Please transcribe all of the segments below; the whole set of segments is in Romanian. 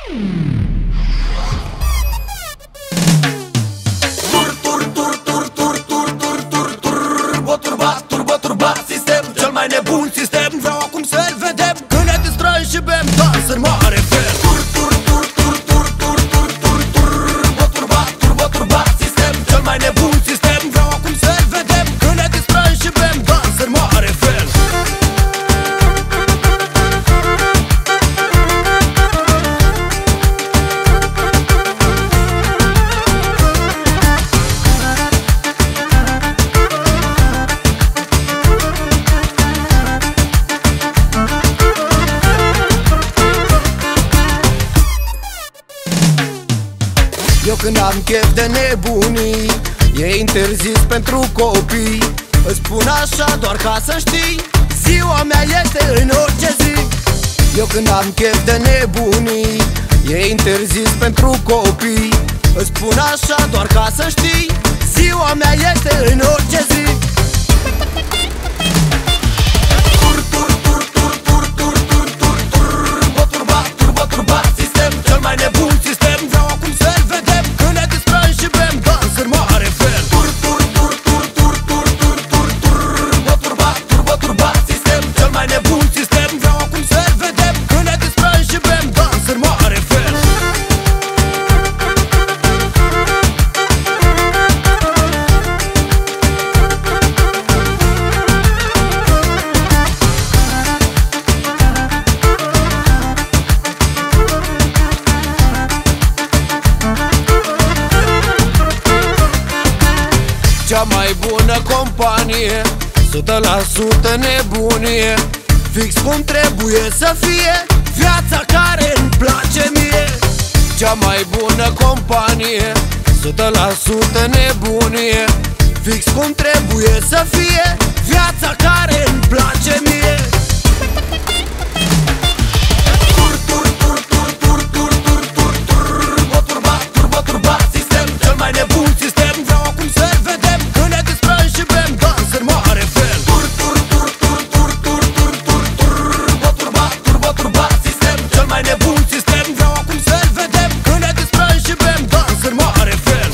Turba sistem, cel mai nebun sistem. Vreau acum să-l vedem, când ne distrăm și bem dans în mare fel. Turba sistem, cel mai nebun sistem. Vreau acum să-l vedem, când ne distrăm și bem dans în mare fel. Eu când am chef de nebunii, e interzis pentru copii. Îți spun așa doar ca să știi, ziua mea este în orice zi. Eu când am chef de nebunii, e interzis pentru copii. Îți spun așa doar ca să știi, ziua mea este în orice zi. Turba sistem, cel mai nebun sistem. Vreau acum să-l vedem, când ne distrăm și bem dans în mare fel. Turba sistem, cel mai nebun sistem. Vreau acum să-l vedem, când ne distrăm și bem dans în mare fel. Cea mai bună companie, 100% nebunie, fix cum trebuie să fie viața care îmi place mie. Cea mai bună companie, 100% nebunie, fix cum trebuie să fie viața care îmi place mie. Turba sistem, cel mai nebun sistem. Vreau acum să-l vedem, când ne distrăm și bem dans în mare fel. Turba sistem, cel mai nebun sistem. Vreau acum să-l vedem, când ne distrăm și bem dans în mare fel.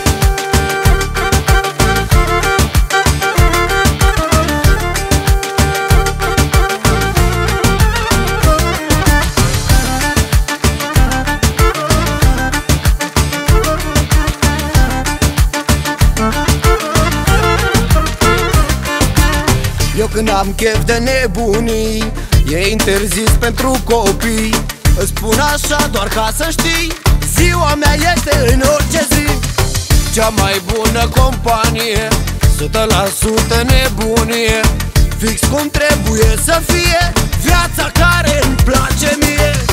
Eu când am chef de nebunii, e interzis pentru copii. Îți spun așa doar ca să știi, ziua mea este în orice zi. Cea mai bună companie, 100% nebunie, fix cum trebuie să fie viața care îmi place mie.